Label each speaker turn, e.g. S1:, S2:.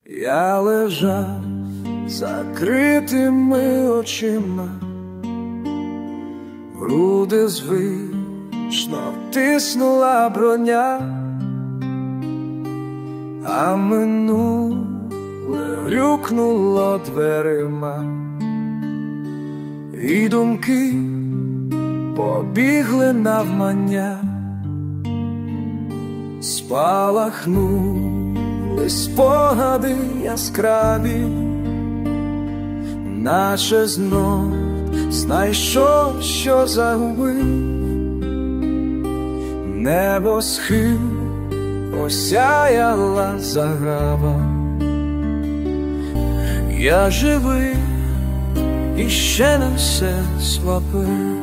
S1: Я лежав закритими очима, в груди звично втиснула броня, а минуле грюкнуло дверима, і думки побігли навмання, спалахнули спогади яскраві, наче знов знайшов, що загубив. Небосхил осяяла заграва. Я живий і ще не все схвапив.